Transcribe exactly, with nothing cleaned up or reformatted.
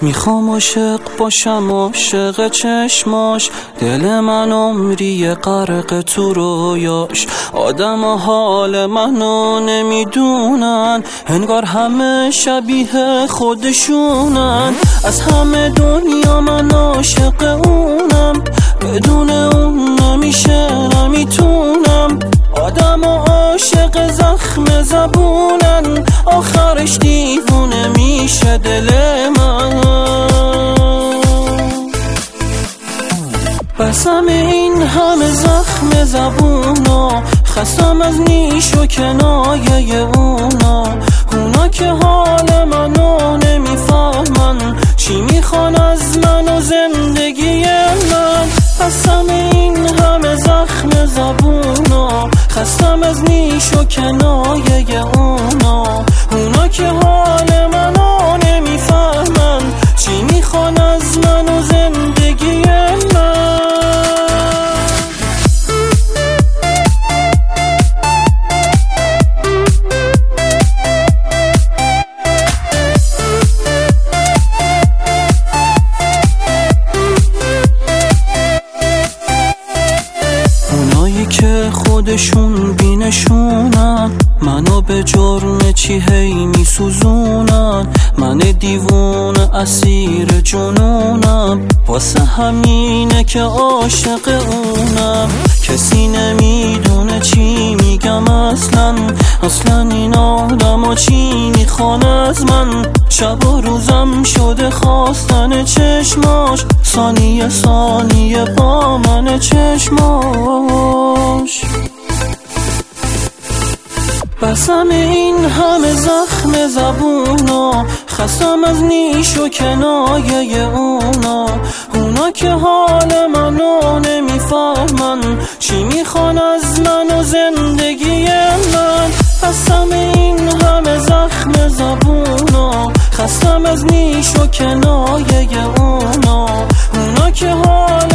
میخوام عاشق باشم عاشق چشماش، دل من عمری غرق تو رویاش. آدم و حال منو نمیدونن، انگار همه شبیه خودشونن. از همه دنیا من عاشق اونم، بدون اون نمیشه نمیتونم. آدم و عاشق زخم زبونن، آخرش دیوونه میشه دل من. بسم این همه زخم زبونا، خستم از نیش و کنایه اونا. اونا که حال منو نمیفهمن، چی میخوان از من و زندگی من. بسم این همه زخم زبونا، خستم از نیش و کنایه اونا. اونا که حال منو نمیفهمن، چی میخوان از من و زندگی من. اونایی که خودشون بینشونن، منو به جرم چی هی میسوزونن. من دیوون اسیر جنونم، واسه همینه که عاشق اونم. کسی نمیدونه چی میگم اصلا، اصلا این آدم چی میخوان از من. شب و روزم شده خواستن چشماش، ثانیه ثانیه با من چشماش. بسم این همه زخم زبونا، خستم از نیش و کنایه اونا. اونا که حال منو نمیفهمن، چی میخوان از من و زندگی من. بسم این همه زخم زبونا، خستم از نیش و کنایه اونا. اونا که حال